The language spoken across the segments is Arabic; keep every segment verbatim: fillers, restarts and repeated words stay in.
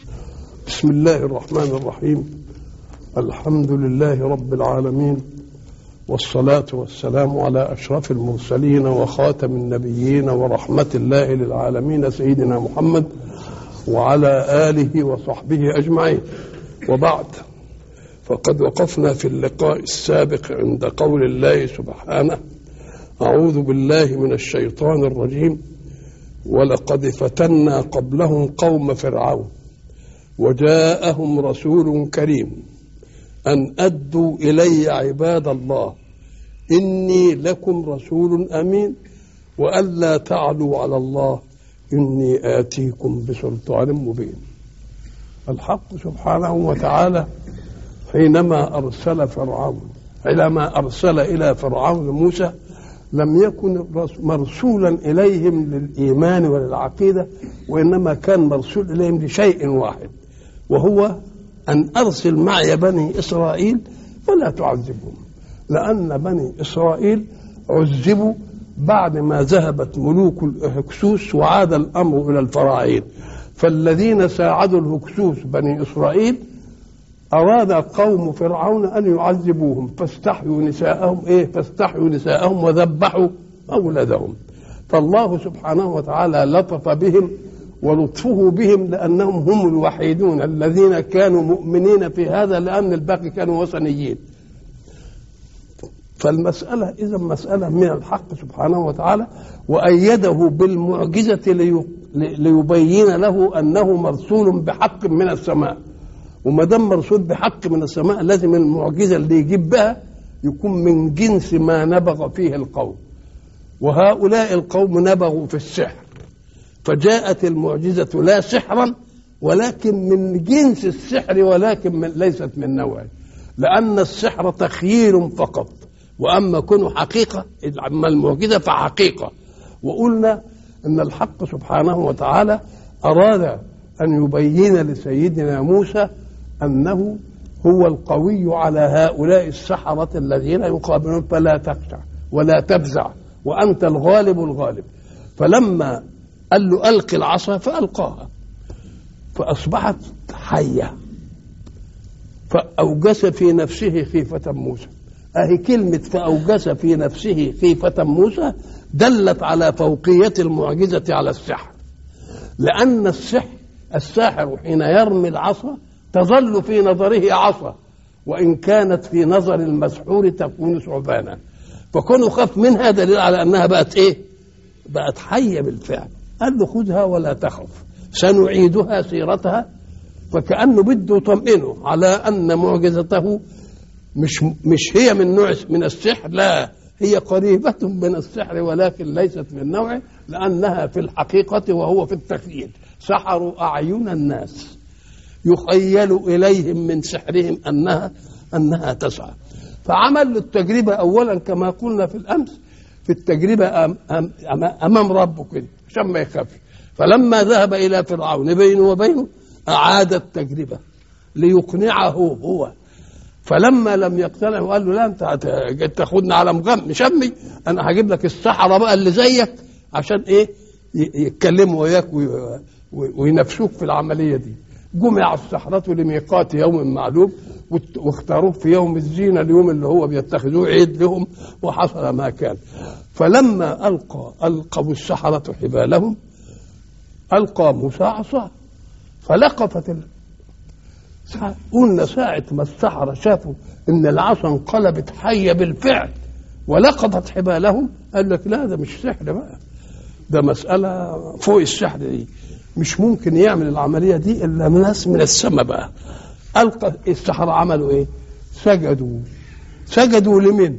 بسم الله الرحمن الرحيم. الحمد لله رب العالمين، والصلاة والسلام على أشرف المرسلين وخاتم النبيين ورحمة الله للعالمين سيدنا محمد وعلى آله وصحبه أجمعين. وبعد، فقد وقفنا في اللقاء السابق عند قول الله سبحانه: أعوذ بالله من الشيطان الرجيم، ولقد فتنا قبلهم قوم فرعون وجاءهم رسول كريم أن أدوا إلي عباد الله إني لكم رسول أمين وألا تعلوا على الله إني آتيكم بسلطان مبين. الحق سبحانه وتعالى حينما أرسل فرعون حينما أرسل إلى فرعون موسى لم يكن مرسولا إليهم للإيمان وللعقيدة، وإنما كان مرسول إليهم لشيء واحد، وهو أن أرسل معي بني إسرائيل ولا تعذبهم، لأن بني إسرائيل عذبوا بعد ما ذهبت ملوك الهكسوس وعاد الأمر إلى الفراعين. فالذين ساعدوا الهكسوس بني إسرائيل أراد قوم فرعون أن يعذبوهم، فاستحيوا نساءهم إيه فاستحيوا نساءهم وذبحوا أولادهم. فالله سبحانه وتعالى لطف بهم، ولطفه بهم لأنهم هم الوحيدون الذين كانوا مؤمنين في هذا، لأن الباقي كانوا وثنيين. فالمسألة إذا مسألة من الحق سبحانه وتعالى، وأيده بالمعجزة ليبين له أنه مرسول بحق من السماء. وما دام مرسول بحق من السماء لازم المعجزة اللي يجيب بها يكون من جنس ما نبغ فيه القوم، وهؤلاء القوم نبغوا في السحر، فجاءت المعجزة لا سحرا ولكن من جنس السحر، ولكن من ليست من نوعه، لأن السحر تخيير فقط، وأما كونه حقيقة أما المعجزة فحقيقة. وقلنا أن الحق سبحانه وتعالى أراد أن يبين لسيدنا موسى أنه هو القوي على هؤلاء السحرة الذين يقابلون، فلا تخشع ولا تفزع وأنت الغالب الغالب. فلما قال له ألق العصا فألقاها فأصبحت حية، فأوجس في نفسه خيفة موسى. أهي كلمة فأوجس في نفسه خيفة موسى دلت على فوقية المعجزة على السحر، لأن السحر الساحر حين يرمي العصا تظل في نظره عصا، وإن كانت في نظر المسحور تكون ثعبانا، فكونه خاف منها دليل على أنها بقت إيه؟ بقت حية بالفعل. قال له خذها ولا تخف سنعيدها سيرتها، فكأنه بده يطمئنه على أن معجزته مش مش هي من نوع من السحر، لا، هي قريبة من السحر ولكن ليست من نوعه، لأنها في الحقيقة وهو في التخيل. سحروا أعين الناس يخيل إليهم من سحرهم أنها أنها تسعى. فعمل التجربة أولا كما قلنا في الأمس، في التجربة أم أم أمام ربه كده عشان ما يخافش. فلما ذهب إلى فرعون بينه وبينه أعاد التجربة ليقنعه هو، فلما لم يقتنع وقال له لا أنت تاخدنا على مغم مشمي، أنا هجيب لك السحرة بقى اللي زيك عشان إيه يتكلموا وياك وينافسوك في العملية دي. جمع السحرة لميقات يوم معلوم، واختاروه في يوم الزينة، اليوم اللي هو بيتخذوه عيد لهم، وحصل ما كان. فلما ألقى ألقوا السحرة حبالهم ألقى موسى عصاه فلقفت ال... قلنا ساعة ما السحرة شافوا إن العصا انقلبت حية بالفعل ولقفت حبالهم، قال لك لا ده مش سحر بقى، ده مسألة فوق السحر دي، مش ممكن يعمل العملية دي إلا ناس من السماء بقى. ألقى السحرة عملوا إيه؟ سجدوا سجدوا لمن؟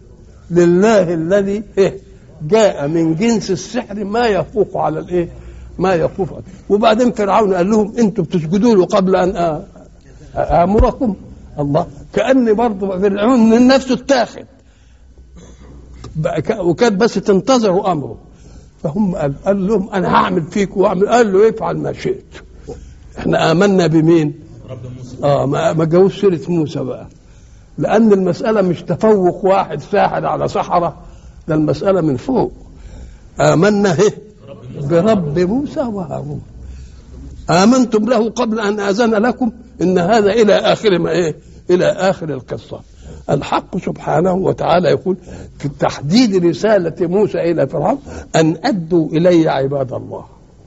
لله الذي إيه؟ جاء من جنس السحر ما يفوق على الإيه؟ ما يفوق. وبعدين فرعون قال لهم أنتم بتسجدوا له قبل أن آمركم. الله، كأني برضه فرعون من نفسه اتاخد وكان بس تنتظروا أمره. فهم قال, قال لهم أنا هعمل فيك وأعمل. قال له افعل ما شئت، احنا آمنا بمين؟ رب موسى. آه ما, ما جاوش سيرة موسى بقى، لأن المسألة مش تفوق واحد ساحر على سحرة، ده المسألة من فوق. آمنا برب موسى وهارون. آمنتم له قبل أن آذن لكم. إن هذا إلى آخر ما إيه إلى آخر القصة. الحق سبحانه وتعالى يقول في تحديد رسالة موسى إلى فرعون أن أدوا إلي عباد الله،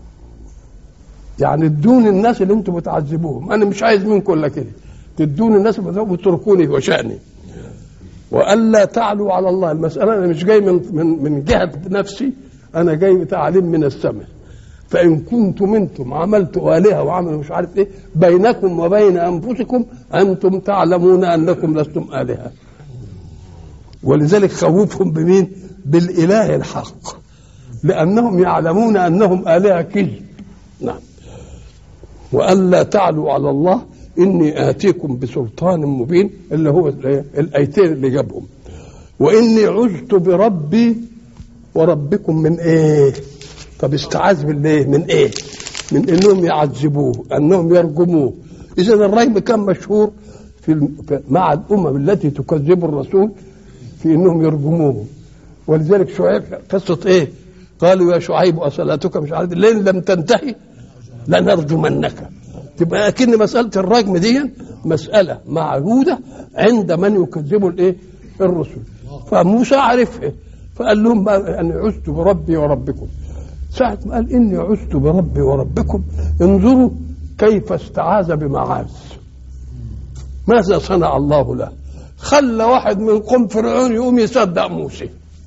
يعني ادوني الناس اللي انتم بتعذبوهم، أنا مش عايز منكم إلا كده، تدوني الناس وتركوني وشأني، وألا تعلوا على الله. المسألة أنا مش جاي من من من جهة نفسي، أنا جاي تعليم من السماء. فإن كنتم انتم عملتوا آلهة وعملوا مش عارف إيه بينكم وبين أنفسكم أنتم تعلمون أنكم لستم آلهة. ولذلك خوفهم بمين؟ بالإله الحق، لأنهم يعلمون أنهم آلهة كذب. نعم. وألا تعلوا على الله إني آتيكم بسلطان مبين، اللي هو الآيتين اللي جابهم. وإني عزت بربي وربكم من إيه؟ طب استعاذ بالله من إيه؟ من إنهم يعذبوه، أنهم يرجموه. إذا الرجم كان مشهور في مع الأمم التي تكذب الرسول في إنهم يرجموه. ولذلك شعيب قصة إيه؟ قالوا يا شعيب أصلاتك مش عارف لين لم تنتهي لنرجمنك. تبقى أكن مسألة الرجم دي مسألة معهودة عند من يكذبوا الإيه؟ الرسل. فموسى عرفها فقال لهم أني عزت بربي وربكم. ساعة ما قال إني عزت بربي وربكم انظروا كيف استعاذ بمعاذ. ماذا صنع الله له؟ خلى واحد من قوم فرعون يقوم يصدق موسى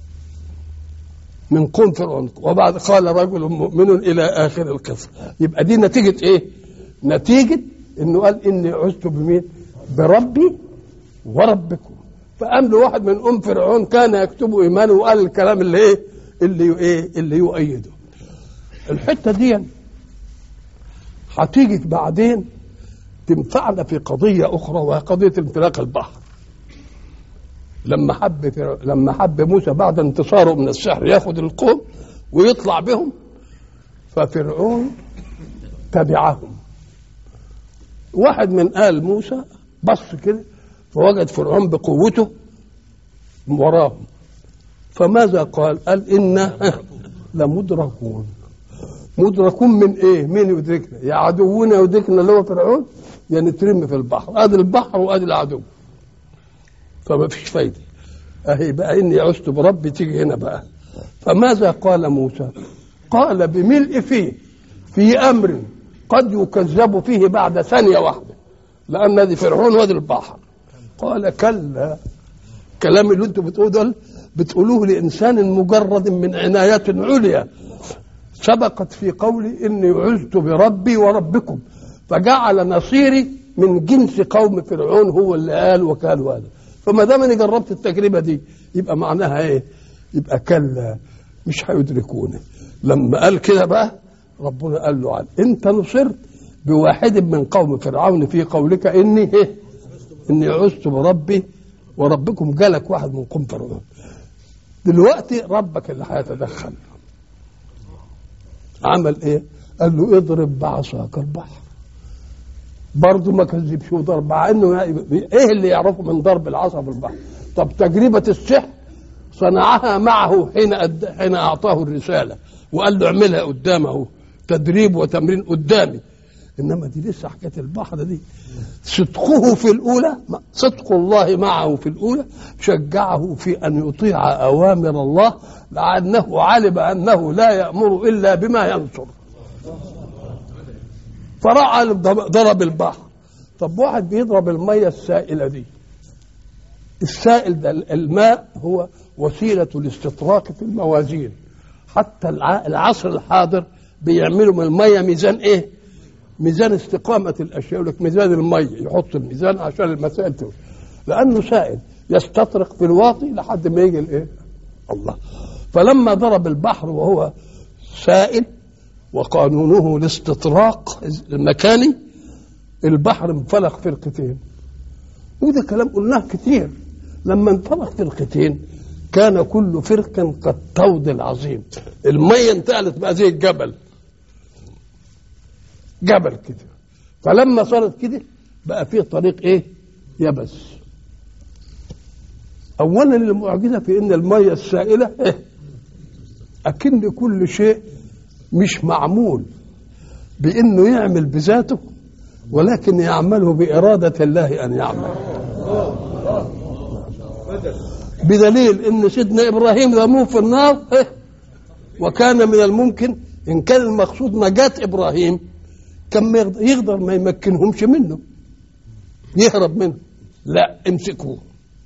من قوم فرعون، وبعد قال رجل مؤمن إلى آخر القصة. يبقى دي نتيجة إيه؟ نتيجة إنه قال إني عزت بمين؟ بربي وربكم. فقام له واحد من أم فرعون كان يكتب إيمانه وقال الكلام اللي إيه؟ اللي إيه؟ اللي يؤيده. الحتة دي هتيجي بعدين تنفعنا في قضية أخرى، وهي قضية انفلاق البحر. لما حب لما حب موسى بعد انتصاره من السحر ياخد القوم ويطلع بهم، ففرعون تبعهم. واحد من آل موسى بص كده فوجد فرعون بقوته وراهم، فماذا قال؟ قال إنا لمدركون. مدركون من ايه؟ مين يدركنا؟ يا عدونا يدركنا اللي هو فرعون، يا يعني نترمي في البحر. ادي البحر وادي العدو، فما فيش فايده. اهي بقى اني عزت بربي تيجي هنا بقى. فماذا قال موسى؟ قال بملء فيه في امر قد يكذب فيه بعد ثانيه واحده، لان ادي فرعون وادي البحر. قال كلا. كلام اللي انتم بتقولوه دول بتقولوه لانسان مجرد من عنايه عليا سبقت في قولي إني عزت بربي وربكم، فجعل نصيري من جنس قوم فرعون هو اللي قال وكان هذا. فما دام أنا جربت التجربة دي يبقى معناها إيه؟ يبقى كلا مش هيدركونه. لما قال كده بقى ربنا قال له عن أنت نصرت بواحد من قوم فرعون في قولك إني إيه؟ إني عزت بربي وربكم. جالك واحد من قوم فرعون، دلوقتي ربك اللي هيتدخل. عمل ايه؟ قال له اضرب بعصاك البحر. برضه ما كذبش وضرب، مع انه ايه اللي يعرفه من ضرب العصا في البحر؟ طب تجربه السحر صنعها معه حين أد... حين اعطاه الرساله وقال له اعملها قدامه، تدريب وتمرين قدامي. انما دي لسه حكايه البحر دي. صدقه في الاولى، صدق الله معه في الاولى شجعه في ان يطيع اوامر الله، لانه علم انه لا يامر الا بما ينصر. فراح ضرب البحر. طب واحد بيضرب الميه السائله دي، السائل ده الماء هو وسيله الاستطراق في الموازين. حتى العصر الحاضر بيعملوا من الميه ميزان ايه؟ ميزان استقامة الأشياء. يقول لك ميزان المية، يحط الميزان عشان المسائل تقول، لأنه سائل يستطرق في الواطي لحد ما يجي الإيه؟ الله. فلما ضرب البحر وهو سائل وقانونه الاستطراق المكاني، البحر انفلق فرقتين. وده كلام قلناه كتير. لما انفلق فرقتين كان كل فرق كالطود العظيم. المية انتقلت بقى زي الجبل، جبل كده. فلما صارت كده بقى فيه طريق ايه؟ يبس. اولا المعجزه في ان الميه السائله إيه؟ اكن كل شيء مش معمول بانه يعمل بذاته، ولكن يعمله بإرادة الله ان يعمل. بدليل ان سيدنا ابراهيم رموه في النار، وكان من الممكن ان كان المقصود نجاة ابراهيم كان يقدر ما يمكنهمش منه، يهرب منه. لا، امسكوه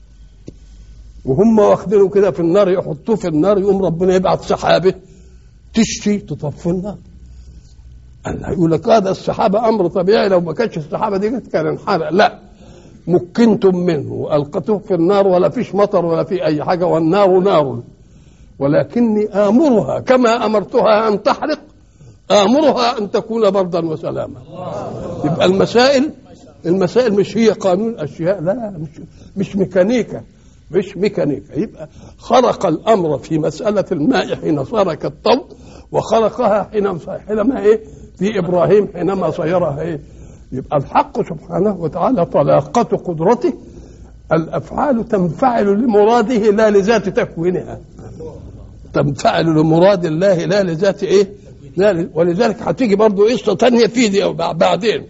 وهم واخدينه كده في النار، يحطوه في النار، يقوم ربنا يبعث سحابه تشتي تطفي النار. الله يقول لك هذا السحابه امر طبيعي، لو ما كانتش السحابه دي كان انحرق. لا، مكنتم منه والقتوه في النار، ولا فيش مطر ولا في اي حاجه، والنار نار، ولكني امرها كما امرتها ان تحرق، امرها ان تكون بردا وسلاما. يبقى المسائل المسائل مش هي قانون اشياء، لا، مش مش ميكانيكا، مش ميكانيكا. يبقى خرق الامر في مساله الماء حين صار كالطود، وخلقها حين حينما ايه في ابراهيم حينما صيرها ايه. يبقى الحق سبحانه وتعالى طلاقة قدرته، الافعال تنفعل لمراده لا لذات تكوينها، تنفعل لمراد الله لا لذات ايه لا ل... ولذلك هتيجي برضو قصه ثانيه في دي او بعدين.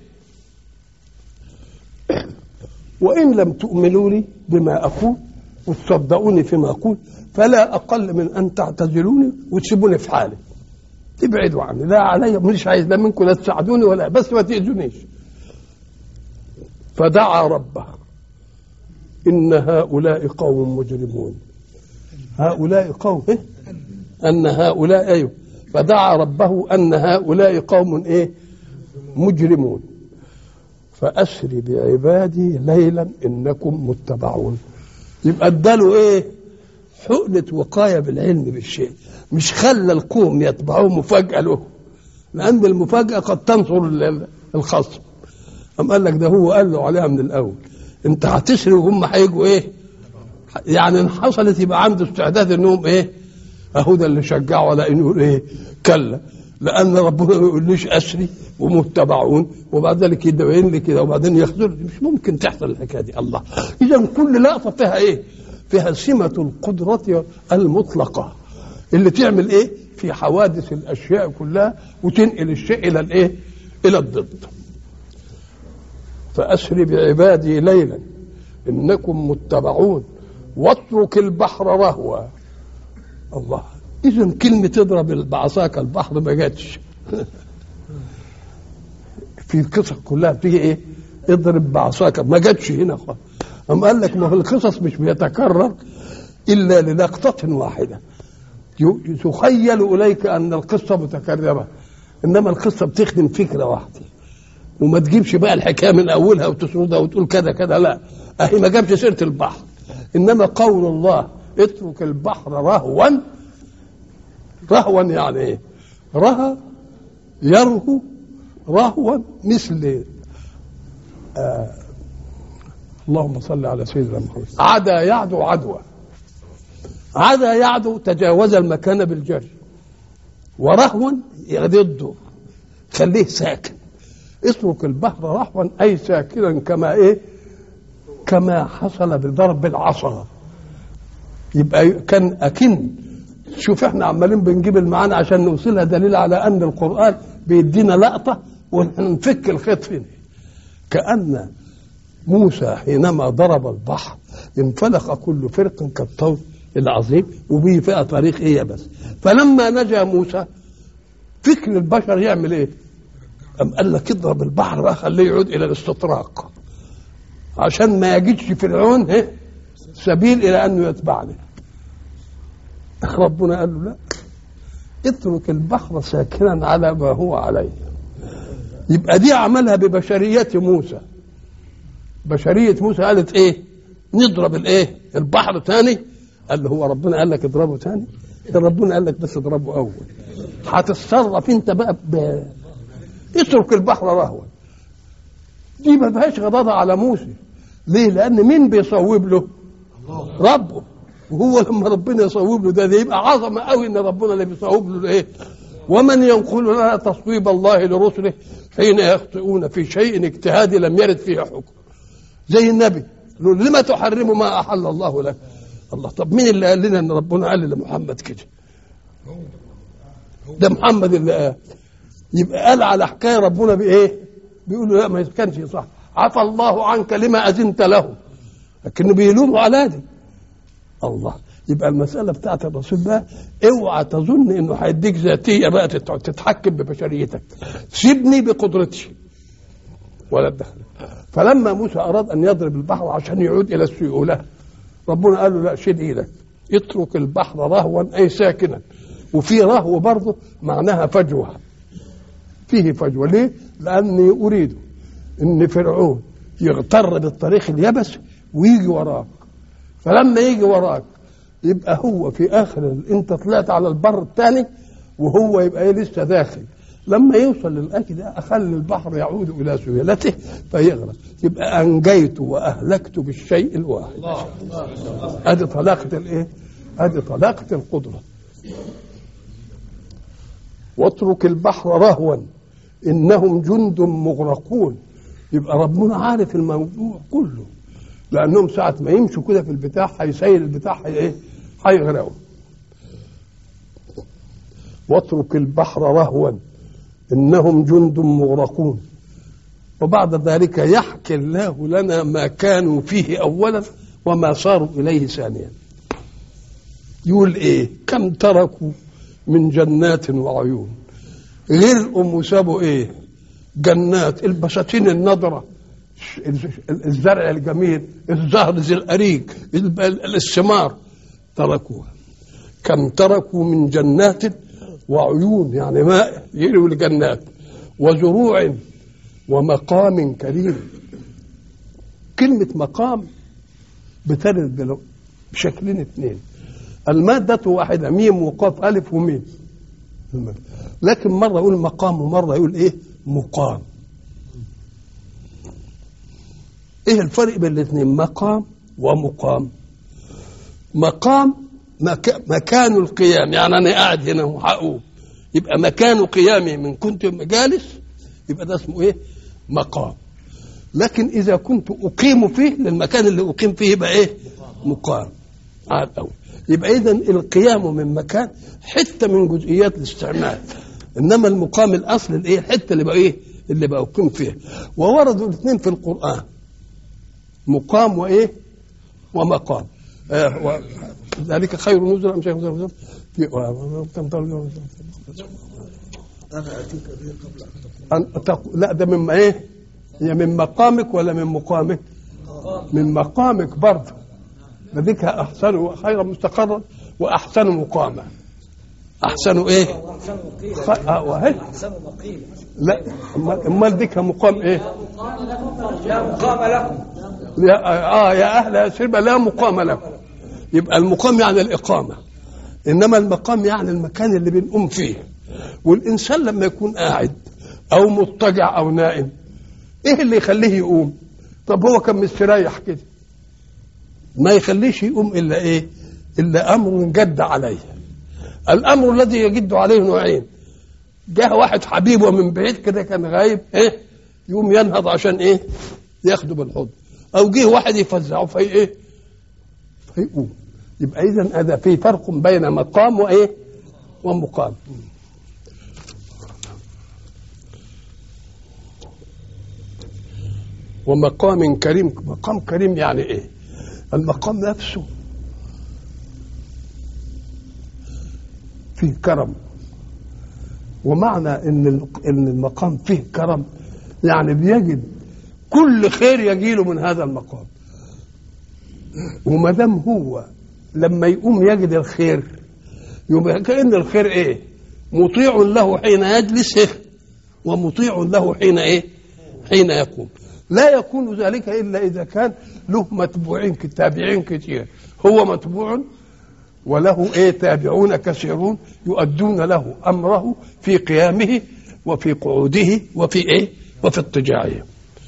وان لم تؤمنوا لي بما اقول وتصدقوني فيما اقول فلا اقل من ان تعتزلوني وتسيبوني في حالي، تبعدوا عني، لا علي، مش عايز لا منكم لا تساعدوني ولا بس ما تاذونيش. فدعا ربه ان هؤلاء قوم مجرمون. هؤلاء قوم إيه؟ ان هؤلاء ايوه فدعا ربه ان هؤلاء قوم ايه مجرمون فاسر بعبادي ليلا انكم متبعون. يبقى اداله ايه حقنة وقاية بالعلم بالشيء، مش خلى القوم يتبعوه مفاجأة له، لأن المفاجأة قد تنصر الخصم. أم قال لك ده هو قال له عليها من الأول، أنت هتسري وهم هيجوا إيه؟ يعني إن حصلت يبقى عنده استعداد إنهم إيه؟ أهو ده اللي شجعه على إنه يقول إيه؟ كلا، لأن ربنا ما يقوليش أسري ومتبعون وبعد ذلك يدعين لي كده وبعدين يخذل، مش ممكن تحصل الحكاية دي. الله، إذا كل لقطة فيها إيه؟ فيها سمة القدرة المطلقة اللي تعمل ايه في حوادث الاشياء كلها وتنقل الشيء الى الايه الى الضد. فاسر بعبادي ليلا انكم متبعون واترك البحر رهوا. الله، اذا كلمه تضرب بعصاك البحر ما جاتش في القصص كلها بتيجي ايه اضرب بعصاك، ما جاتش هنا خالص. أم قال لك ما هو القصص مش بيتكرر إلا للقطة واحدة، يخيل إليك أن القصة متكررة، إنما القصة بتخدم فكرة واحدة وما تجيبش بقى الحكاية من أولها وتسردها وتقول كذا كذا، لا، أهي ما جابش سيرة البحر. إنما قول الله اترك البحر رهوا، رهوا يعني إيه؟ رهى يرهو رهوا مثل آه اللهم صل على سيدنا محمد. عدا يعدو عدوى، عدا يعدو تجاوز المكان بالجري، ورهوا ضده خليه ساكن. اترك البحر رهوا اي ساكنا كما ايه كما حصل بضرب العصا. يبقى كان اكن شوف احنا عمالين بنجيب المعاني عشان نوصلها، دليل على ان القران بيدينا لقطه ونفك الخيط فيه. كأن موسى حينما ضرب البحر انفلق كل فرق كالطود العظيم وبيه فيها طريق ايه بس. فلما نجا موسى فكر البشر يعمل ايه؟ أم قال لك اضرب البحر بقى خليه يعود الى الاستطراق عشان ما يجدش فرعون ايه سبيل الى انه يتبعني. ربنا قال له لا، اترك البحر ساكنا على ما هو عليه. يبقى دي عملها ببشرية موسى. بشرية موسى قالت ايه؟ نضرب الايه؟ البحر تاني. قال له هو ربنا قال لك اضربه تاني؟ ربنا قال لك بس اضربه اول. هتتصرف انت بقى ب... اترك البحر رهوا. دي ما فيهاش غضاضة على موسى. ليه؟ لأن مين بيصوب له؟ ربه. وهو لما ربنا يصوب له ده, ده يبقى عظمة قوي ان ربنا اللي بيصوب له ايه؟ ومن ينقل لنا تصويب الله لرسله حين يخطئون في شيء اجتهادي لم يرد فيه حكم. زي النبي لما تحرم ما احل الله لك؟ الله، طب مين اللي قال لنا ان ربنا قال لمحمد كده؟ ده محمد اللي قال. يبقى قال على حكايه ربنا بايه؟ بيقول له لا ما كانش صح، عفى الله عنك لما اذنت له، لكنه بيلوموا على دي الله. يبقى المساله بتاعت الرسول بقى اوعى تظن انه هيديك ذاتيه بقى تتحكم ببشريتك، سيبني بقدرتي ولا تدخل. فلما موسى اراد ان يضرب البحر عشان يعود الى السيوله، ربنا قال له لا شد ايدك، اترك البحر رهوا اي ساكنا. وفي رهو برضه معناها فجوه، فيه فجوه. ليه؟ لاني اريد ان فرعون يغتر بالطريق اليبس ويجي وراك، فلما يجي وراك يبقى هو في اخر انت طلعت على البر الثاني وهو يبقى ايه لسه داخل. لما يوصل للاكل ده اخلي البحر يعود الى سيولته فيغرق، يبقى انجيت واهلكت بالشيء الواحد. ادي طلاقه الايه؟ ادي طلاقه القدره. واترك البحر رهوا انهم جند مغرقون. يبقى ربنا عارف الموضوع كله، لانهم ساعه ما يمشوا كده في البتاع هيسيل البتاع ايه؟ هيغرقوا. واترك البحر رهوا انهم جند مغرقون. وبعد ذلك يحكي الله لنا ما كانوا فيه اولا وما صاروا اليه ثانيا. يقول ايه؟ كم تركوا من جنات وعيون. غرقوا وسابوا ايه؟ جنات، البساتين النضره، الزرع الجميل، الزهر ذي الاريج، الثمار، تركوها. كم تركوا من جنات وعيون، يعني ماء يروي الجنات، وزروع ومقام كريم. كلمة مقام بترد بشكلين اثنين، المادة واحدة، ميم وقاف ألف وميم، لكن مرة يقول مقام ومرة يقول إيه؟ مقام. إيه الفرق بين الاثنين؟ مقام ومقام. مقام مك... مكان القيام، يعني أنا قاعد هنا وهقوم، يبقى مكان قيامي من كنت جالس يبقى ده اسمه إيه؟ مقام. لكن إذا كنت أقيم فيه للمكان اللي أقيم فيه يبقى إيه؟ مقام. عاد أول. يبقى إذن القيام من مكان حتة من جزئيات الاستعمال، إنما المقام الأصل الإيه؟ الحتة اللي بقى إيه؟ اللي بقى أقيم فيها. ووردوا الاثنين في القرآن، مقام وإيه؟ ومقام. آه ذلك خير نزلا أم شيء نزلا في أنا أتيك به قبل أن تقول. لا ده من إيه؟ هي من مقامك ولا من مقامك؟ من مقامك برضه. لذلك أحسن وخير مستقرا وأحسن مقاما. أحسن إيه؟ أحسن مقيم. لا أمال ديك مقام إيه؟ لا مقام لكم. آه يا أهل يثرب لا مقام لكم. يبقى المقام يعني الإقامة، إنما المقام يعني المكان اللي بنقوم فيه. والإنسان لما يكون قاعد أو مضطجع أو نائم إيه اللي يخليه يقوم؟ طب هو كان مستريح كده، ما يخليش يقوم إلا إيه؟ إلا أمر جد عليه. الأمر الذي يجد عليه نوعين، جاء واحد حبيبه من بعيد كده كان غايب إيه؟ يقوم ينهض عشان إيه؟ ياخده بالحضن، أو جه واحد يفزعه في إيه؟ فيقوم. يبقى إذن هذا في فرق بين مقام وإيه؟ ومقام. ومقام كريم. مقام كريم يعني إيه؟ المقام نفسه فيه كرم، ومعنى إن إن المقام فيه كرم يعني بيجد كل خير يجيله من هذا المقام. وما دام هو لما يقوم يجد الخير يبقى كأن الخير ايه؟ مطيع له حين يجلس ومطيع له حين ايه؟ حين يقوم. لا يكون ذلك الا اذا كان له متبوعين تابعين كثير، هو متبوع وله ايه؟ تابعون كثيرون يؤدون له امره في قيامه وفي قعوده وفي ايه؟ وفي اضطجاعه.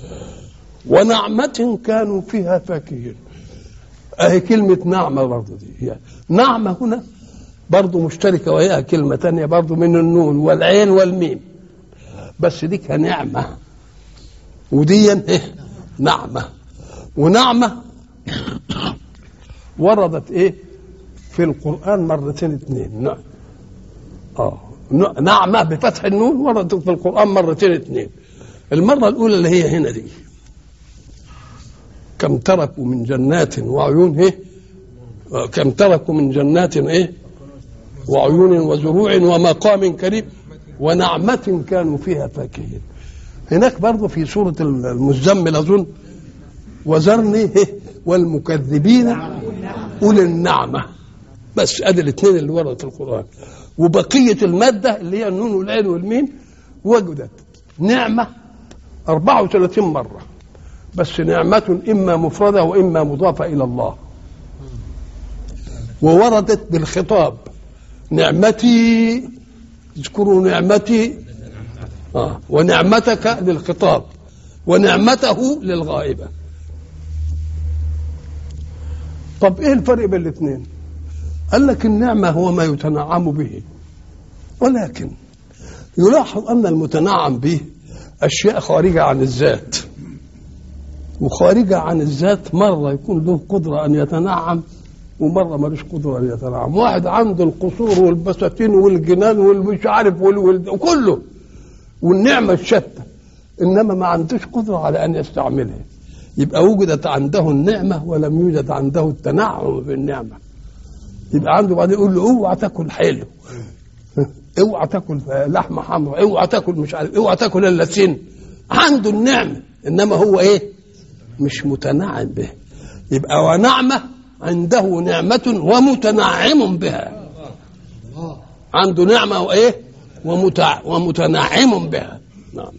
ونعمة كانوا فيها فاكهين. اهي كلمة نعمة برضه دي، يعني نعمة هنا برضه مشتركة وهي كلمة تانية برضه من النون والعين والميم، بس دي كنعمة ودي ايه؟ نعمة. ونعمة وردت ايه؟ في القرآن مرتين اثنين. نعم. اه نعمة بفتح النون وردت في القرآن مرتين اثنين. المرة الأولى اللي هي هنا دي، كم تركوا من جنات وعيون ايه، كم تركوا من جنات ايه وعيون وزروع ومقام كريم ونعمة كانوا فيها فاكهين. هناك برضه في سورة المزمل أظن وذرني والمكذبين أولي النعمة. بس ادي الاثنين اللي وردت في القرآن. وبقية المادة اللي هي النون والعين والميم وجدت نعمة أربعة وثلاثين مرة، بس نعمة إما مفردة وإما مضافة إلى الله، ووردت بالخطاب نعمتي، اذكروا نعمتي آه. ونعمتك للخطاب ونعمته للغائبة. طب ايه الفرق بين الاثنين؟ قال لك النعمة هو ما يتنعم به، ولكن يلاحظ أن المتنعم به أشياء خارجة عن الذات، وخارجة عن الذات مرة يكون له قدرة أن يتنعم ومرة ملوش قدرة أن يتنعم. واحد عنده القصور والبساتين والجنان والمش عارف وكله والنعمة الشتى، إنما ما عندوش قدرة على أن يستعملها، يبقى وجدت عنده النعمة ولم يوجد عنده التنعم بالنعمة. يبقى عنده بعدين يقول له اوعى تاكل حلو، اوعى تاكل لحمه حمراء، اوعى تاكل مش عارف، اوعى تاكل الا سن. عنده النعمه انما هو ايه؟ مش متنعم به. يبقى ونعمه عنده نعمه ومتنعم بها، عنده نعمه وايه؟ ومتع... ومتنعم بها. نعم.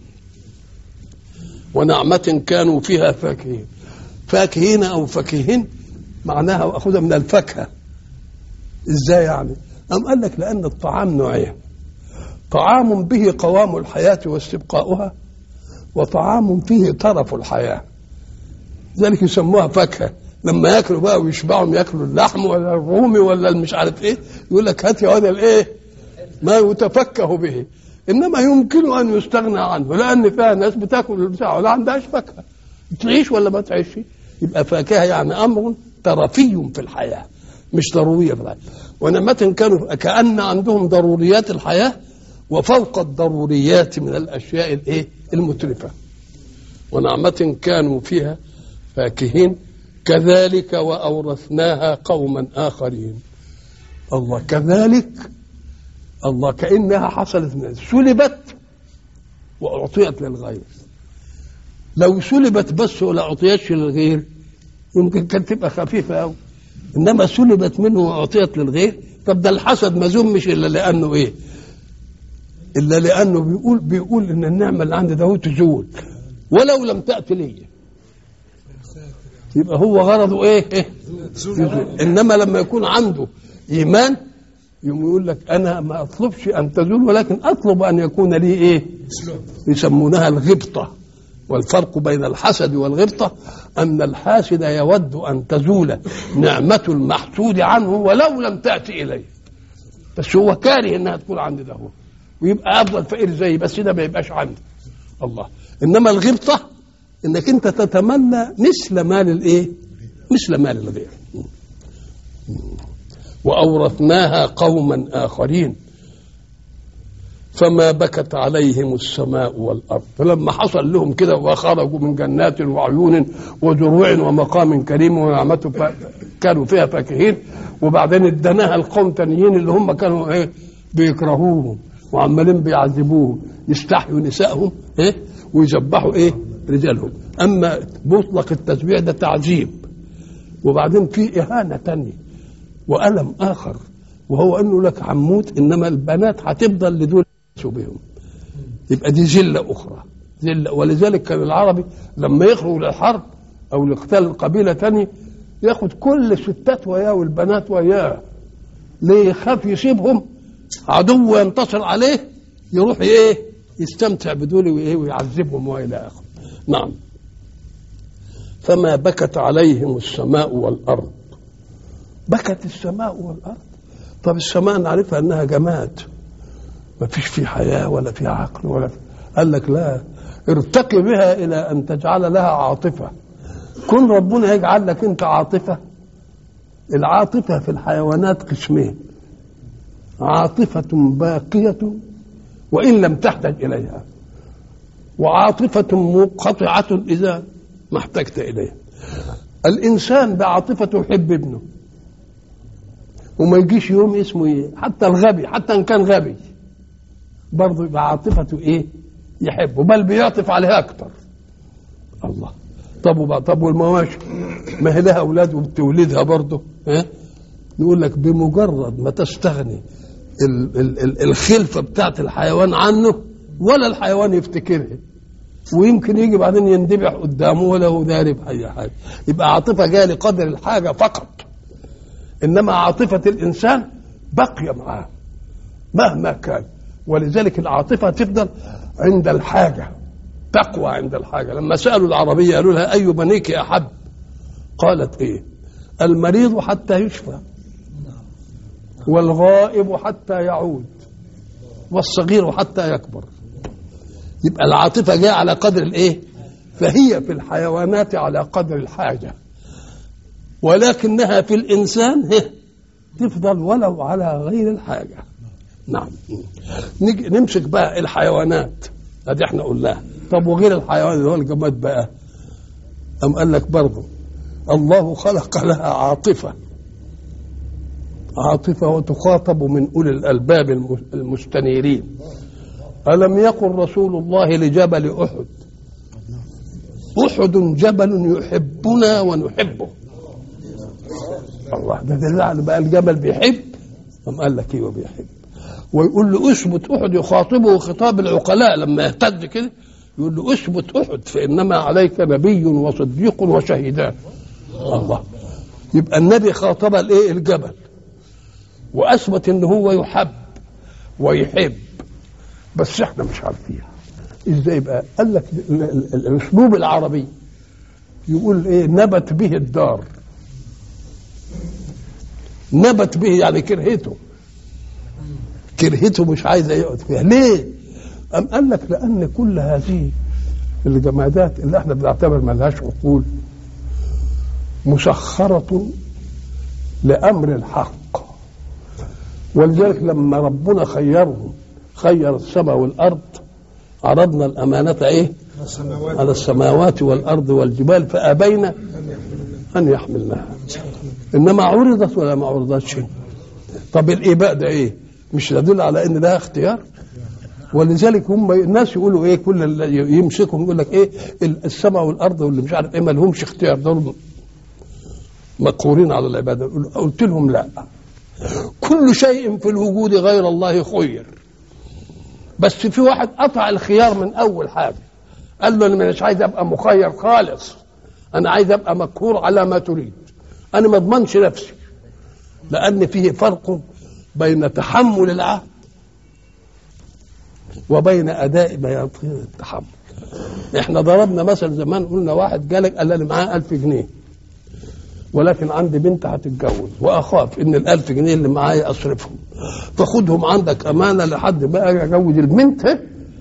ونعمه كانوا فيها فاكهين. فاكهين او فاكهين معناها واخذها من الفاكهه. ازاي يعني؟ أم قال لك لأن الطعام نوعين، طعام به قوام الحياة واستبقاؤها، وطعام فيه طرف الحياة، ذلك يسموها فاكهة. لما ياكلوا بقى ويشبعهم ياكلوا اللحم ولا الرومي ولا المش عارف ايه، يقول لك هات يا هذا الايه ما يتفكه به، انما يمكن ان يستغنى عنه لان فيها ناس بتاكل البتاع ولا عندهاش فاكهة، تعيش ولا ما تعيش. يبقى فاكهة يعني امر طرفي في الحياة مش ضرورية في الحياة. ونعمة كانوا كأن عندهم ضروريات الحياة وفوق الضروريات من الأشياء الايه المترفة. ونعمة كانوا فيها فاكهين كذلك وأورثناها قوما آخرين. الله كذلك، الله كأنها حصلت من سلبت وأعطيت للغير. لو سلبت بس ولا أعطيتش للغير يمكن كانت تبقى خفيفة أوي، إنما سلبت منه وأعطيت للغير. طب ده الحسد ما زمش إلا لأنه إيه؟ إلا لأنه بيقول بيقول إن النعمة اللي عند داود تزول ولو لم تأتي لي، يبقى هو غرضه إيه؟ إيه؟ إنما لما يكون عنده إيمان يوم يقول لك أنا ما أطلبش أن تزول ولكن أطلب أن يكون لي إيه؟ يسمونها الغبطة. والفرق بين الحسد والغبطة أن الحاسد يود أن تزول نعمة المحسود عنه ولو لم تأتي إليه، بس هو كاره أنها تكون عند ده هو ويبقى أفضل فقير زي بس ده ما يبقاش عنده الله. إنما الغبطة إنك أنت تتمنى مثل مال الإيه؟ مثل مال الغير. وأورثناها قوما آخرين فما بكت عليهم السماء والأرض. فلما حصل لهم كده وخرجوا من جنات وعيون وزروع ومقام كريم ونعمة كانوا فيها فاكهين، وبعدين ادناها القوم تانيين اللي هم كانوا ايه بيكرهوهم وعمالين بيعذبوهم، يستحيوا نسائهم ايه ويذبحوا ايه رجالهم. اما مطلق التسبيح ده تعذيب، وبعدين في اهانه تانية والم اخر، وهو انه لك هنموت انما البنات هتفضل لدول بهم، يبقى دي ذله اخرى ذله. ولذلك كان العربي لما يخرج للحرب او لقتال قبيله تانية ياخد كل الستات وياه والبنات وياه، ليه؟ يخاف يسيبهم عدو ينتصر عليه يروح ايه يستمتع بدول وايه ويعذبهم والى اخره. نعم. فما بكت عليهم السماء والارض. بكت السماء والارض. طب السماء نعرفها انها جماد ما فيش فيه حياه ولا فيه عقل ولا فيه. قال لك لا، ارتقي بها الى ان تجعل لها عاطفه. كن ربنا يجعل لك انت عاطفه. العاطفه في الحيوانات قسمين، عاطفة باقية وإن لم تحتج إليها، وعاطفة منقطعة إذا ما احتجت إليها. الإنسان بعاطفته يحب ابنه وما يجيش يوم اسمه إيه، حتى الغبي حتى إن كان غبي برضه يبقى عاطفته إيه، يحبه، بل بيعطف عليها أكتر. الله. طب وبقى طب والمواشي ما هي لها أولاد وبتولدها برضه، ها؟ يقول لك بمجرد ما تستغني ال ال ال الخلفة بتاعت الحيوان عنه ولا الحيوان يفتكرها، ويمكن يجي بعدين يندبح قدامه ولا هو داري بأي حاجة. يبقى عاطفة جاية لقدر الحاجة فقط، إنما عاطفة الإنسان باقية معاه مهما كان. ولذلك العاطفة تفضل عند الحاجة، تقوى عند الحاجة. لما سألوا العربية قالوا لها أي بنيك أحب، قالت إيه؟ المريض حتى يشفى، والغائب حتى يعود، والصغير حتى يكبر. يبقى العاطفة جاء على قدر الايه؟ فهي في الحيوانات على قدر الحاجة، ولكنها في الإنسان تفضل ولو على غير الحاجة. نعم. نيجي نمسك بقى الحيوانات ادي احنا قلناها. طب وغير الحيوان اللي هو الجماد بقى، أم قال لك برضه الله خلق لها عاطفة، عاطفة وتخاطب من أولي الألباب المستنيرين. ألم يقل رسول الله لجبل أحد أحد جبل يحبنا ونحبه. الله، ده دليل بقى الجبل بيحب. أم قال لك ايوه بيحب. ويقول له اثبت أحد، يخاطبه خطاب العقلاء لما يهتد كده يقول له اثبت أحد فإنما عليك نبي وصديق وشهيدان. الله. يبقى النبي خاطب الايه؟ الجبل، واثبت ان هو يحب ويحب، بس احنا مش عارفين ازاي بقى. قال لك الاسلوب العربي يقول ايه؟ نبت به الدار. نبت به يعني كرهته، كرهته مش عايز يقعد فيها. ليه؟ أم قال لك لأن كل هذه الجمادات اللي احنا بنعتبر ما لهاش عقول مسخرة لأمر الحق. ولذلك لما ربنا خيرهم، خير السماء والأرض، عرضنا الأمانة ايه؟ على السماوات والأرض والجبال فأبين أن يحملنها. إنما عرضت ولا ما عرضتش؟ طب الإباء ده ايه؟ مش يدل على ان ده اختيار؟ ولذلك هم الناس يقولوا ايه؟ كل اللي يمسكهم يقول لك ايه؟ السماء والارض واللي مش عارف ايه ما لهمش اختيار، دول مقهورين على العباده. قلت لهم لا، كل شيء في الوجود غير الله خير، بس في واحد قطع الخيار من اول حاجه، قال له انا مش عايز ابقى مخير خالص، انا عايز ابقى مقهور على ما تريد، انا ما اضمنش نفسي. لان فيه فرق بين تحمل العهد وبين اداء ما يطيق التحمل. احنا ضربنا مثل زمان، قلنا واحد جالك قال لي معاه ألف جنيه ولكن عندي بنت هتتجوز واخاف ان الألف جنيه اللي معايا اصرفهم، فخدهم عندك امانه لحد ما اجي اجوز البنت.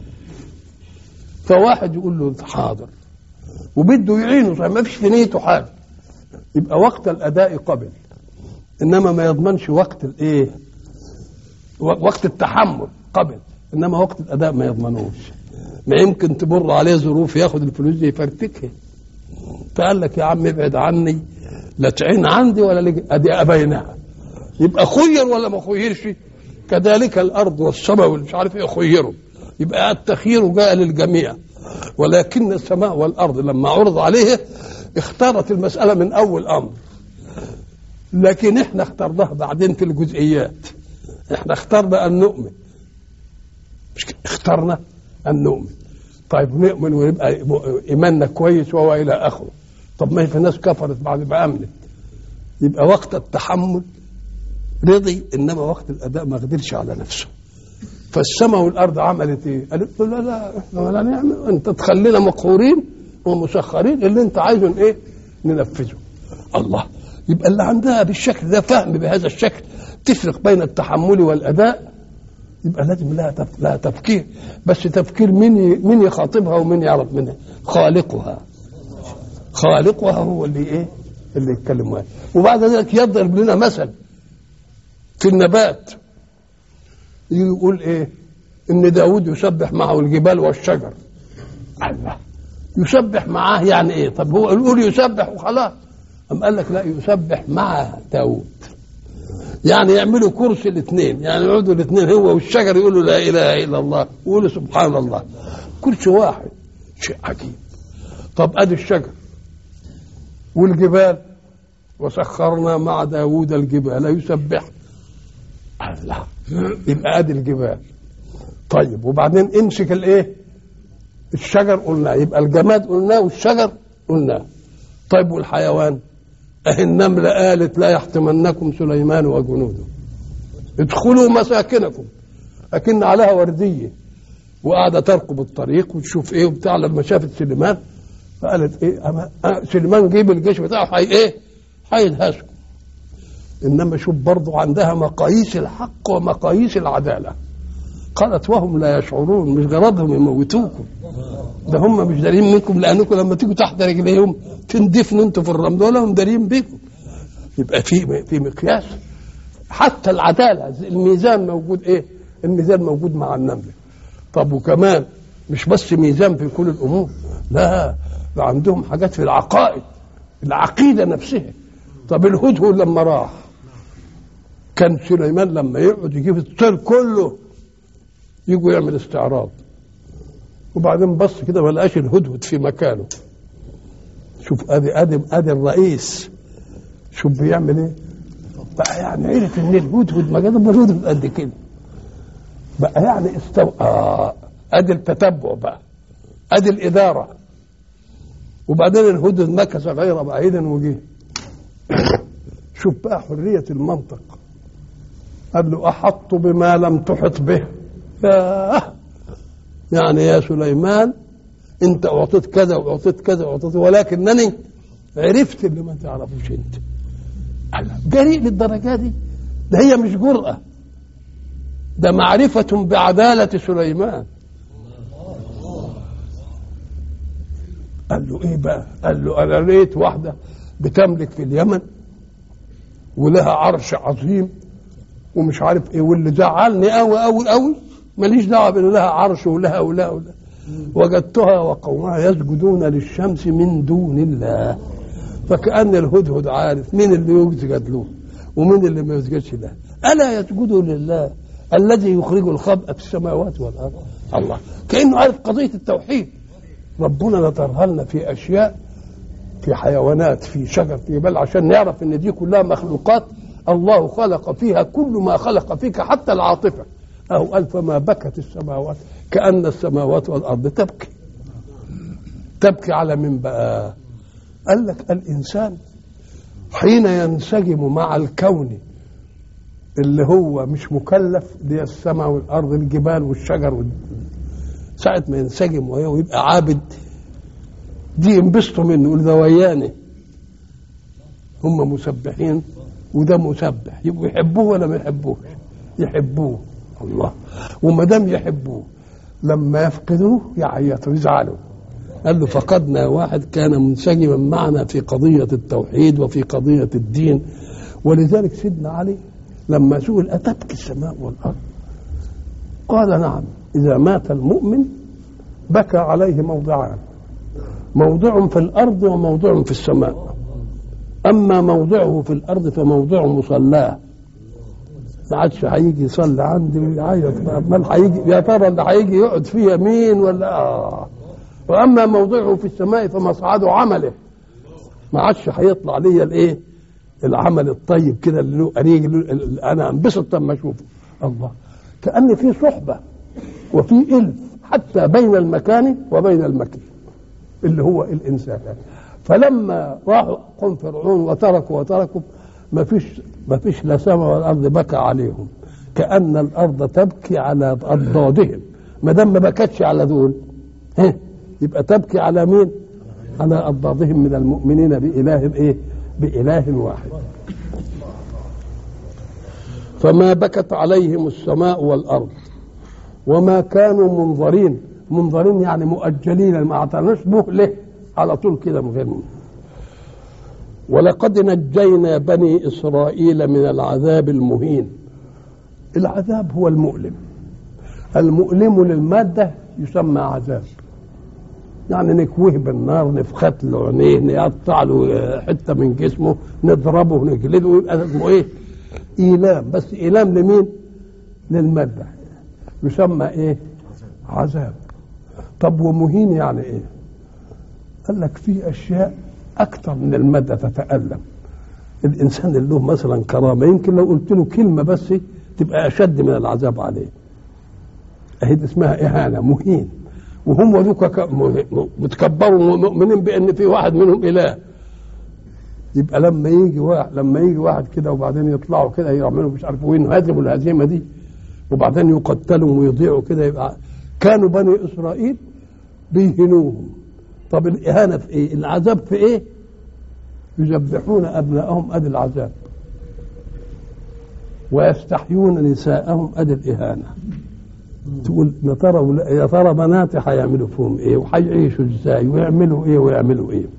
فواحد يقول له حاضر وبده يعينه، ما فيش في نيته حاجه، يبقى وقت الاداء قبل، انما ما يضمنش وقت الايه؟ وقت التحمل قبل، انما وقت الاداء ما يضمنوش. ما يمكن تمر عليه ظروف ياخد الفلوس دي يفرتكها. فقال لك يا عم ابعد عني، لا تعين عندي ولا لي ادي ابينها. يبقى خير ولا ما خيرش؟ كذلك الارض والسماء والمش عارف ايه خيروا. يبقى التخيير جاء للجميع، ولكن السماء والارض لما عرض عليه اختارت المساله من اول امر، لكن احنا اخترناها بعدين في الجزئيات. احنا اخترنا ان نؤمن، مش اخترنا ان نؤمن. طيب نؤمن ويبقى ايماننا كويس وهو الى اخره. طب ما هي في ناس كفرت بعد ما امنت، يبقى وقت التحمل رضي، انما وقت الاداء ما قدرش على نفسه. فالسماء والارض عملت ايه؟ قالت له لا لا احنا ولا نعمل، انت تخلينا مقهورين ومسخرين، اللي انت عايزه ايه؟ ننفذه. الله. يبقى اللي عندها بالشكل ده فهم بهذا الشكل تفرق بين التحمل والاداء، يبقى لازم لها لها تفكير، بس تفكير مين مين يخاطبها ومين يعرف منها؟ خالقها. خالقها هو اللي ايه؟ اللي يتكلم معاه. وبعد ذلك يضرب لنا مثل في النبات، يقول ايه؟ ان داود يسبح معه الجبال والشجر. الله، يسبح معاه يعني ايه؟ طب هو يقول يسبح وخلاص، أم قال لك لا، يسبح مع داود، يعني يعملوا كرسي الاثنين، يعني يقعدوا الاثنين هو والشجر يقولوا لا اله الا الله ويقولوا سبحان الله، كرسي واحد. شيء عجيب. طب ادي الشجر والجبال، وسخرنا مع داود الجبال يسبح. الله، يبقى ادي الجبال. طيب وبعدين امسك الايه؟ الشجر قلنا، يبقى الجماد قلناه والشجر قلناه. طيب والحيوان؟ اهي النملة قالت لا يحطمنكم سليمان وجنوده، ادخلوا مساكنكم، لكن عليها وردية وقاعدة ترقب الطريق وتشوف ايه وبتاع. لما شافت سليمان فقالت ايه؟ أما سليمان جيب الجيش بتاعه حي ايه؟ هيدهسكم. انما شوف برضو عندها مقاييس الحق ومقاييس العدالة. قالت وهم لا يشعرون، مش غرضهم يموتوكم، ده هم مش دارين منكم، لانكم لما تيجوا تحت رجليهم تندفنوا انتوا في الرمل ولا هم دارين بيكم. يبقى في في مقياس حتى العداله، الميزان موجود ايه؟ الميزان موجود مع النمله. طب وكمان مش بس ميزان في كل الامور، لا، ده عندهم حاجات في العقائد، العقيده نفسها. طب الهدهد لما راح، كان سليمان لما يقعد يجيب الطير كله يجوا يعمل استعراض، وبعدين بص كده ما لقاش الهدهد في مكانه. شوف ادي ادي ادي الرئيس، شوف بيعمل ايه بقى، يعني عرف ان الهدهد ما جاب الهدهد قد كده بقى، يعني استو آه ادي التتبع بقى، ادي الاداره. وبعدين الهدهد مكث غير بعيد وجه. شوف بقى حريه المنطق، قال له احط بما لم تحط به. ياه، يعني يا سليمان انت اعطيت كذا واعطيت كذا واعطيت، ولكنني عرفت اللي ما تعرفوش انت. جريء للدرجه دي؟ ده هي مش جرأة، ده معرفة بعدالة سليمان. قال له ايه بقى؟ قال له انا لقيت واحدة بتملك في اليمن ولها عرش عظيم ومش عارف ايه، واللي زعلني قوي قوي قوي ماليش دعوه بان لها عرش ولها ولها ولها، وجدتها وقومها يسجدون للشمس من دون الله. فكأن الهدهد عارف مين اللي يسجد له ومين اللي ما يسجدش له. الا يسجدوا لله الذي يخرج الخبأ في السماوات والارض. الله، كأنه عارف قضيه التوحيد. ربنا نطرها لنا في اشياء، في حيوانات، في شجر، في جبال، عشان نعرف ان دي كلها مخلوقات الله خلق فيها كل ما خلق فيك حتى العاطفه. أو قال فما بكت السماوات، كأن السماوات والأرض تبكي. تبكي على من بقى؟ قال لك الإنسان حين ينسجم مع الكون اللي هو مش مكلف، دي السماء والأرض الجبال والشجر وال... ساعة ما ينسجم ويبقى عابد، دي ينبسطوا منه، يقول ده وياني، هم مسبحين وده مسبح، يبقوا يحبوه ولا ما يحبوش؟ يحبوه. الله، وما دام يحبوه لما يفقدوه يعيطوا يزعلوا. قال له فقدنا واحد كان منسجما معنا في قضية التوحيد وفي قضية الدين. ولذلك سيدنا علي لما سئل أتبكي السماء والأرض؟ قال نعم، إذا مات المؤمن بكى عليه موضعان، موضع في الأرض وموضع في السماء. أما موضعه في الأرض فموضع مصلاه، ما عادش هيجي يصلي عندي ويعيط، امال هيجي يا ترى اللي هيجي يقعد فيها مين ولا آه. واما موضعه في السماء فمصعده عمله، ما عادش هيطلع ليا الايه؟ العمل الطيب كده اللي له اريج، انا انبسط لما اشوفه. الله، كأن في صحبه وفي الف حتى بين المكان وبين المكان اللي هو الانسان. فلما راحوا قوم فرعون وتركوا وتركوا ما فيش ما فيش لا سماء ولا ارض بكى عليهم، كأن الارض تبكي على اضدادهم. ما دام ما بكتش على دول ها يبقى تبكي على مين؟ على اضدادهم من المؤمنين بإله ايه؟ بإله واحد. فما بكت عليهم السماء والارض وما كانوا منظرين. منظرين يعني مؤجلين، ما اعطاناش مهله على طول كده من غير منه. ولقد نجينا بني إسرائيل من العذاب المهين. العذاب هو المؤلم، المؤلم للمادة يسمى عذاب، يعني نكويه بالنار، نفخت له عينيه، نقطع له حتة من جسمه، نضربه ونجلده، ويبقى اسمه ايه؟ إيلام. بس إيلام لمين؟ للمادة، يسمى ايه؟ عذاب. طب ومهين يعني ايه؟ قال لك في أشياء أكثر من المادة تتألم. الإنسان اللي له مثلا كرامة يمكن لو قلت له كلمة بس تبقى أشد من العذاب عليه، أهي اسمها إهانة، مهين. وهم ذوك متكبروا ومؤمنين بأن في واحد منهم إله. يبقى لما يجي واحد لما يجي واحد كده وبعدين يطلعوا كده يعملوا مش عارف وين، هزموا الهزيمة دي وبعدين يقتلوا ويضيعوا كده، يبقى كانوا بني إسرائيل بيهنوهم. طب الإهانة في إيه؟ العذاب في إيه؟ يذبحون أبناءهم أدي العذاب، ويستحيون نساءهم أدي الإهانة. تقول يا ترى يا ترى بناتي هيعملوا فيهم إيه وهيعيشوا إزاي ويعملوا إيه ويعملوا إيه؟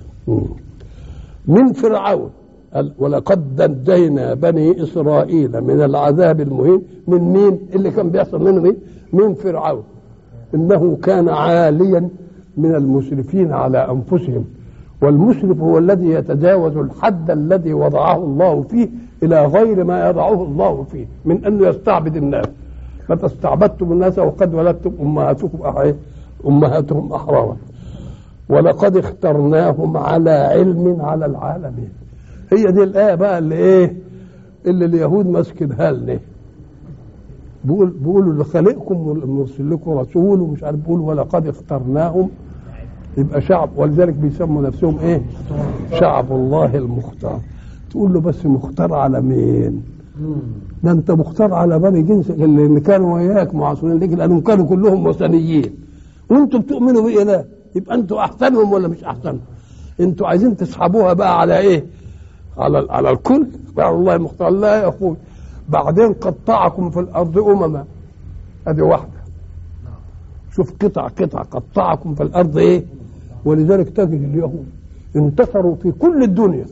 من فرعون ولقد نجينا بني إسرائيل من العذاب المهين. من مين اللي كان بيحصل منهم إيه؟ من فرعون، إنه كان عاليا من المسرفين على أنفسهم، والمسرف هو الذي يتجاوز الحد الذي وضعه الله فيه إلى غير ما يضعه الله فيه من أنه يستعبد الناس. فتستعبدتم الناس وقد ولدتم أمهاتكم أمهاتهم أحرارا ولقد اخترناهم على علم على العالمين. هي دي الآية بقى اللي إيه اللي اليهود ماسكينها لنا، بيقول بيقولوا اللي خلقكم ومرسل لكم رسول ومش عارف، بيقول ولقد اخترناهم، يبقى شعب، ولذلك بيسموا نفسهم ايه؟ شعب الله المختار. تقول له بس مختار على مين؟ ده انت مختار على بني جنسك اللي كانوا وياك معاصرين ليك، لانهم كانوا كلهم وثنيين وانتم بتؤمنوا بإله، يبقى انتوا احسنهم ولا مش احسنهم؟ انتوا عايزين تسحبوها بقى على ايه؟ على على الكل. قال الله المختار. لا يا اخوي، بعدين قطعكم في الارض امما، ادي واحده. شوف قطع قطع قطعكم في الارض ايه؟ ولذلك تجد اليهود انتصروا في كل الدنيا،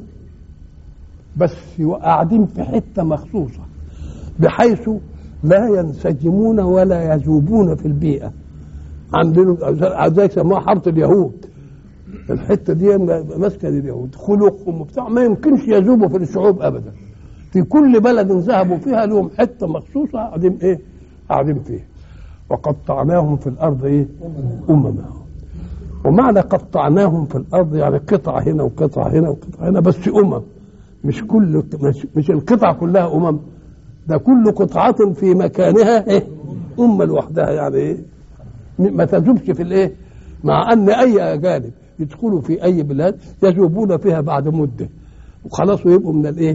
بس قاعدين في حته مخصوصه بحيث لا ينسجمون ولا يذوبون في البيئه. عندنا ذلك سموها حاره اليهود. الحته دي ماسكه اليهود، خلقهم وبتاع ما يمكنش يذوبوا في الشعوب ابدا. في كل بلد ذهبوا فيها لهم حته مخصوصه قاعدين ايه؟ قاعدين فيها. وقطعناهم في الارض ايه؟ امما. ومعنى قطعناهم في الارض يعني قطعه هنا وقطعه هنا وقطعه هنا، بس امم، مش كل مش, مش القطع كلها امم، ده كل قطعه في مكانها ايه؟ امه لوحدها، يعني ايه؟ ما تذوبش في الايه؟ مع ان اي اجانب يدخلوا في اي بلاد يذوبون فيها بعد مده وخلاص ويبقوا من الايه؟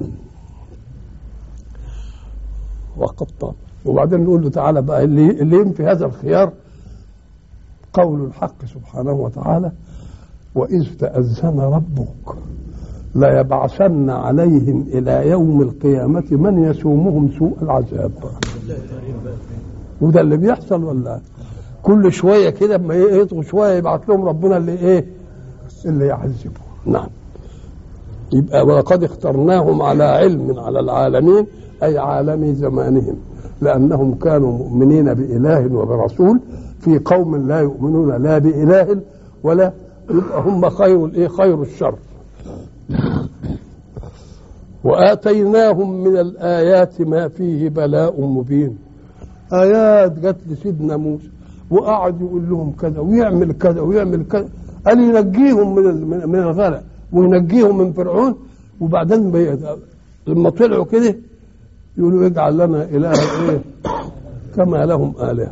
وقطع. وبعدين نقول له تعالى بقى اللي اللي ينفي هذا الخيار قول الحق سبحانه وتعالى: وإذ تأذن ربك ليبعثن عليهم إلى يوم القيامة من يسومهم سوء العذاب. وده اللي بيحصل ولا كل شوية كده ما يطغوا شوية يبعث لهم ربنا اللي إيه؟ اللي يعذبهم. نعم. يبقى ولقد اخترناهم على علم على العالمين، أي عالم زمانهم، لأنهم كانوا مؤمنين بإله وبرسول في قوم لا يؤمنون لا بإله ولا، يبقى هم خير الإيه؟ خير الشر. وآتيناهم من الآيات ما فيه بلاء مبين. آيات جت لسيدنا موسى وقعد يقول لهم كذا ويعمل كذا ويعمل كذا، قال ينجيهم من من الغرق وينجيهم من فرعون. وبعدين لما طلعوا كده يقولوا اجعل لنا إله ايه كما لهم آلهة.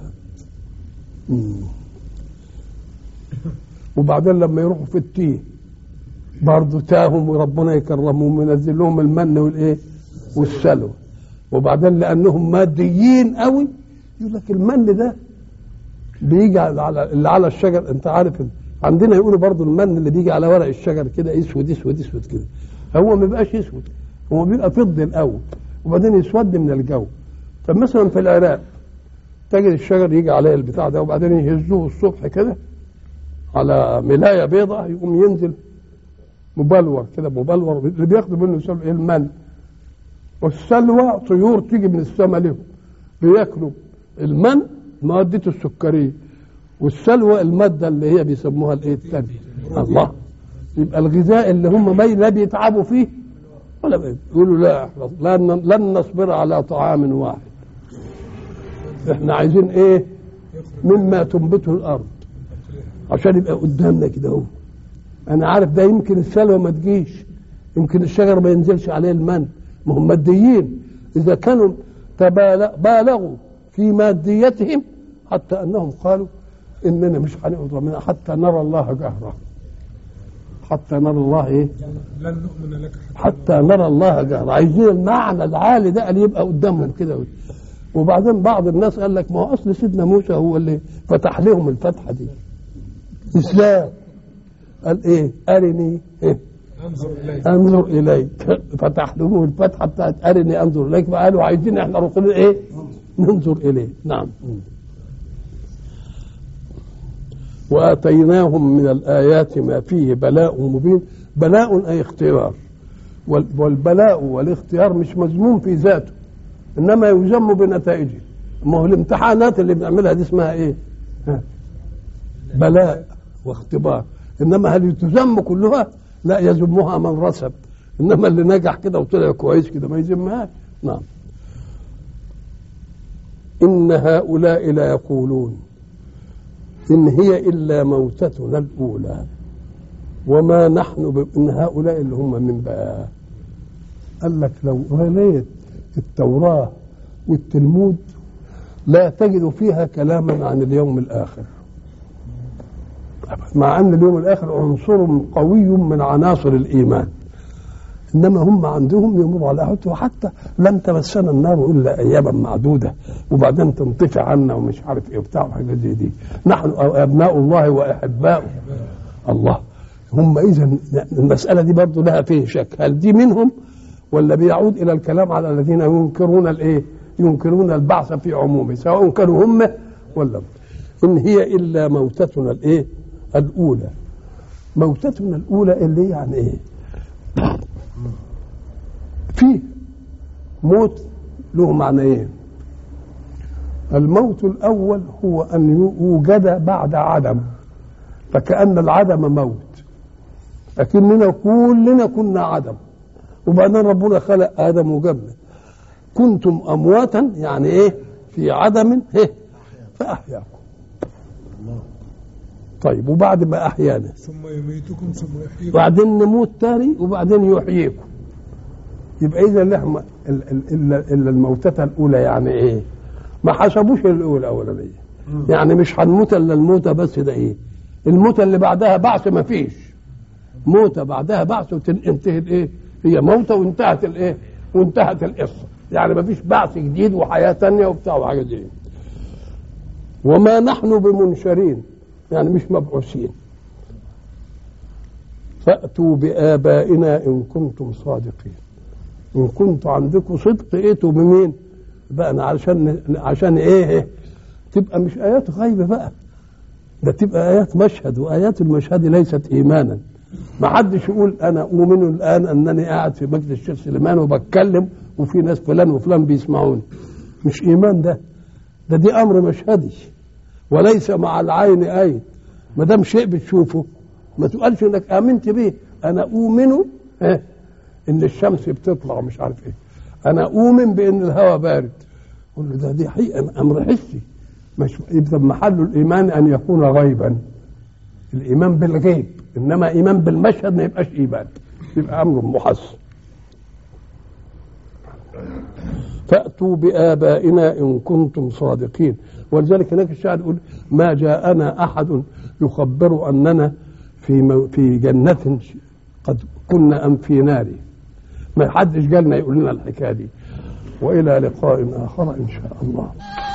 وبعدين لما يروحوا في التيه برضه تاهم وربنا يكرمهم وينزل لهم المن والايه والسلوى. وبعدين لانهم ماديين قوي يقول لك المن ده بيجي على اللي على الشجر. انت عارف عندنا يقولوا برضه المن اللي بيجي على ورق الشجر كده اسود اسود اسود كده، هو ما بيبقاش اسود، هو بيبقى فضي الاول وبعدين يسود من الجو. طب مثلا في العراق تجد الشجر يجي عليه البتاع ده وبعدين يهزوه الصبح كده على ملايه بيضاء يقوم ينزل مبلور كده، مبلور اللي بياخدوا منه يسمى المن. والسلوى طيور تيجي من السماء لهم بياكلوا المن مادته السكريه، والسلوى الماده اللي هي بيسموها الايه الثانيه. الله، يبقى الغذاء اللي هم ما لا بيتعبوا فيه ولا يقولوا لا لن لن نصبر على طعام واحد، احنا عايزين ايه مما تنبته الارض عشان يبقى قدامنا كده اهو. انا عارف ده يمكن السلوى ما تجيش، يمكن الشجر ما ينزلش عليه المن، ما هم ماديين. اذا كانوا بالغوا في ماديتهم حتى انهم قالوا اننا مش هنقدر منها حتى نرى الله جهرا، حتى نرى الله ايه لن نؤمن لك حتى نرى الله جهرا. عايزين المعنى العالي ده اللي يبقى قدامهم كده. وبعدين بعض الناس قال لك ما هو اصل سيدنا موسى هو اللي فتح لهم الفتحه دي، اسلام. قال ايه ارني إيه؟ انظر اليك انظر اليك فتح لهم الفتحه بتاعت ارني انظر اليك، فقالوا عايزين احنا رسول ايه ننظر اليه. نعم. واتيناهم من الايات ما فيه بلاء مبين. بلاء اي اختيار، والبلاء والاختيار مش مذموم في ذاته انما يذم بنتائجه. ما هو الامتحانات اللي بنعملها دي اسمها ايه بلاء واختبار، انما هل تذم كلها؟ لا، يذمها من رسب، انما اللي نجح كده وطلع كويس كده ما يذمهاش. نعم. ان هؤلاء لا يقولون ان هي الا موتتنا الاولى وما نحن ب... ان هؤلاء اللي هم من بقى. قال لك لو قريت التوراة والتلمود لا تجد فيها كلاما عن اليوم الآخر، مع أن اليوم الآخر عنصر قوي من عناصر الإيمان، إنما هم عندهم يمر على حتى وحتى لن تمسنا النار إلا أياما معدودة وبعدين تنطفئ عنا ومش عارف إيه وبتاع وحاجات زي دي. نحن أبناء الله وأحباؤه. الله، هم إذا المسألة دي برضو لها فيه شك، هل دي منهم ولا بيعود الى الكلام على الذين ينكرون الايه ينكرون البعث في عمومه، سواء كانوا هم ولا. ان هي الا موتتنا الايه الاولى. موتتنا الاولى اللي يعني ايه؟ في موت له معنيين. الموت الاول هو ان يوجد بعد عدم، فكأن العدم موت، لكننا كلنا كنا عدم وبعدين ربنا خلق آدم وجبنا. كنتم أمواتا يعني إيه في عدم إيه فأحياكم. طيب وبعد ما أحيانا ثم يميتكم ثم يحييكم بعدين نموت تاني وبعدين يحييكم. يبقى إذا لحم إلا إلا الموتة الأولى يعني إيه؟ ما حسبوش الأولى الأولانية، يعني مش هنموت إلا الموتة بس. ده إيه الموتة اللي بعدها بعث؟ ما فيش موتة بعدها بعث وتنتهي الإيه؟ هي موتة وانتهت الايه وانتهت القصه، يعني ما فيش بعث جديد وحياه ثانيه وبتاع وحاجات دي. وما نحن بمنشرين يعني مش مبعوثين. فاتوا بآبائنا ان كنتم صادقين. ان كنتم عندكم صدق ائتوا بمين بقى؟ أنا عشان عشان ايه تبقى مش ايات غيبه بقى، ده تبقى ايات مشهد، وايات المشهد ليست ايمانا. ما حدش يقول انا اؤمن الان انني قاعد في مجلس الشيخ سليمان وبتكلم وفي ناس فلان وفلان بيسمعوني. مش ايمان ده، ده دي امر مشهدي وليس مع العين ايه. ما دام شيء بتشوفه ما تقولش انك امنت به. انا اؤمن اه ان الشمس بتطلع مش عارف ايه، انا اؤمن بان الهواء بارد. قول له ده دي حقيقه امر حسي. مش يبقى محل الايمان ان يكون غيبا، الايمان بالغيب، انما ايمان بالمشهد ما يبقاش ايمان، يبقى امر محسن. فاتوا بآبائنا ان كنتم صادقين. ولذلك هناك الشاعر يقول ما جاءنا احد يخبر اننا في في جنة قد كنا ام في نار. ما حدش قالنا يقول لنا الحكايه دي. والى لقاء اخر ان شاء الله.